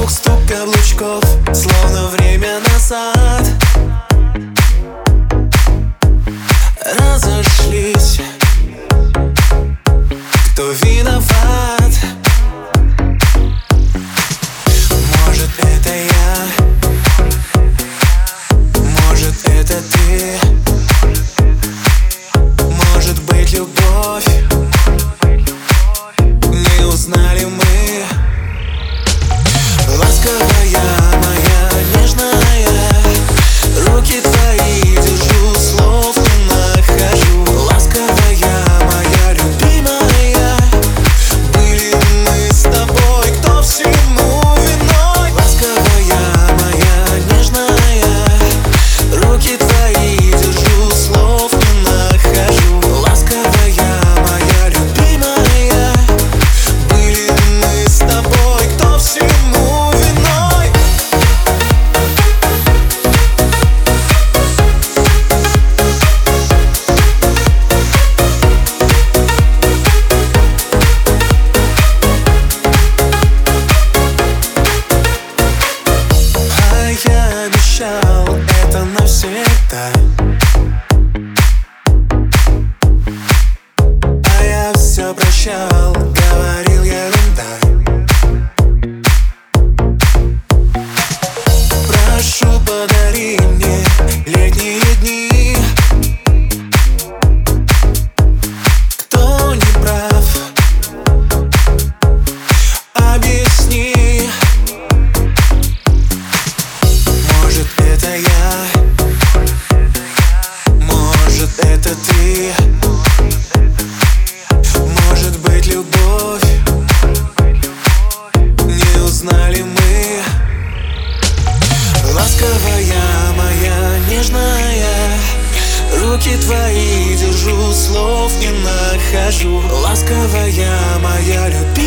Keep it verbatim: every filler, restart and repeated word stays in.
Стук, стук каблучков, словно время назад. Разошлись, кто виноват? Может, это я, может, это ты, может быть, любовь. Не узнали мы. Ласковая моя, нежная, руки твои держу, слов не нахожу. Ласковая моя, любимая, были мы с тобой, кто всему виной? Ласковая моя, нежная, руки твои держу, слов не нахожу. Ласковая моя, любимая, были мы с тобой, кто всему виной? А я обещал это навсегда, а я все прощал, говорил ерунда. Прошу, подари мне летние дни. Кто не прав, объясни. Может, это я, может, это ты, может быть, любовь. Не узнали мы. Ласковая моя, нежная, руки твои держу, слов не нахожу. Ласковая моя, любимая,